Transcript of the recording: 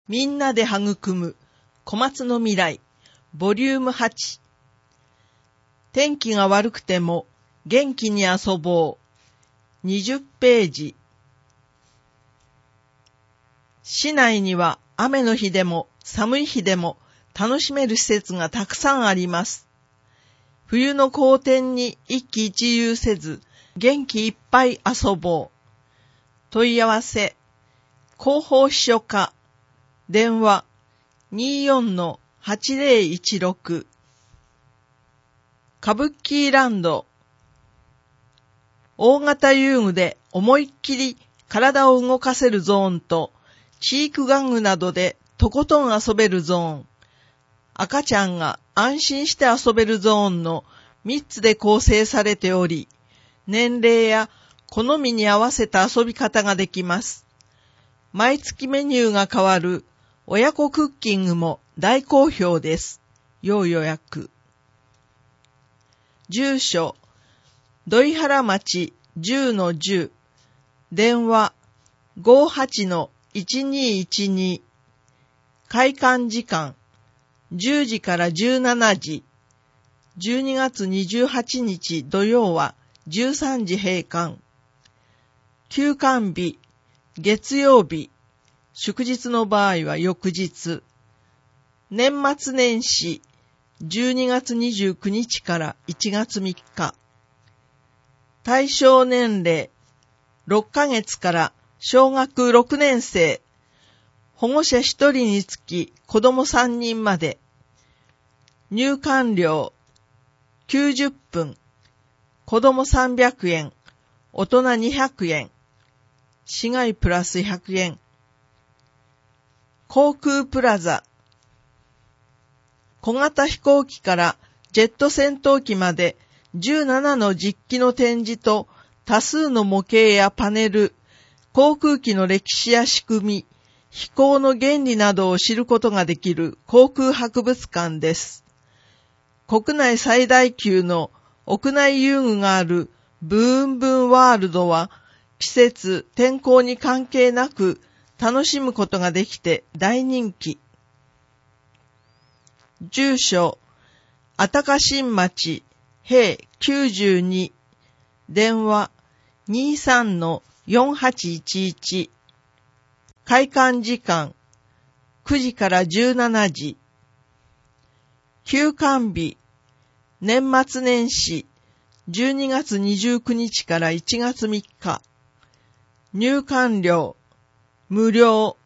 みんなで育む小松の未来ボリューム8。天気が悪くても元気に遊ぼう。20ページ。市内には雨の日でも寒い日でも楽しめる施設がたくさんあります。冬の好天に一喜一憂せず元気いっぱい遊ぼう。問い合わせ広報秘書課電話 24-8016 歌舞伎ランド。大型遊具で思いっきり体を動かせるゾーンとチーク玩具などでとことん遊べるゾーン、赤ちゃんが安心して遊べるゾーンの3つで構成されており、年齢や好みに合わせた遊び方ができます。毎月メニューが変わる親子クッキングも大好評です。要予約。住所、土井原町 10-10 電話 58-1212 開館時間10時から17時12月28日土曜は13時閉館。休館日月曜日、祝日の場合は翌日。年末年始12月29日から1月3日。対象年齢6ヶ月から小学6年生。保護者1人につき子供3人まで。入館料90分。子供300円。大人200円。市外プラス100円。航空プラザ。小型飛行機からジェット戦闘機まで17の実機の展示と多数の模型やパネル、航空機の歴史や仕組み、飛行の原理などを知ることができる航空博物館です。国内最大級の屋内遊具があるブーンブーンワールドは季節、天候に関係なく楽しむことができて大人気。住所、あたか新町平92電話 23-4811 開館時間9時から17時。休館日年末年始12月29日から1月3日。入館料無料。